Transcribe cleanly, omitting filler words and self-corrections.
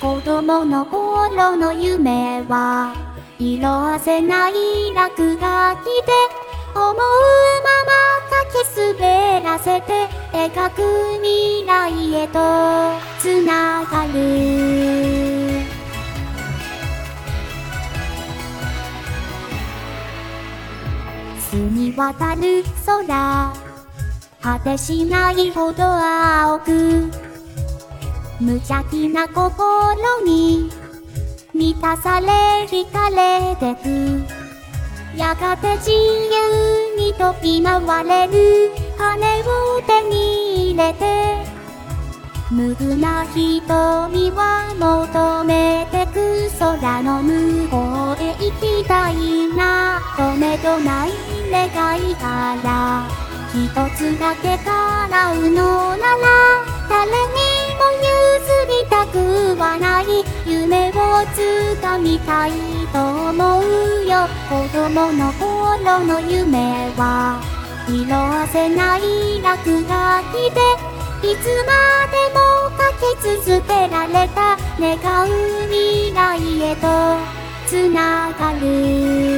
子供の頃の夢は色褪せない落書きで思うまま書き滑らせて描く未来へとつながる。澄み渡る空果てしないほど青く無邪気な心に満たされ惹かれてく。やがて自由に飛び回れる羽を手に入れて無垢な瞳は求めてく。空の向こうへ行きたいなとめどない願いから一つだけ叶うのなら誰にも譲りたくはない夢を掴みたいと思うよ。子供の頃の夢は色褪せない落書きでいつまでも書き続けられた願う未来へとつながる。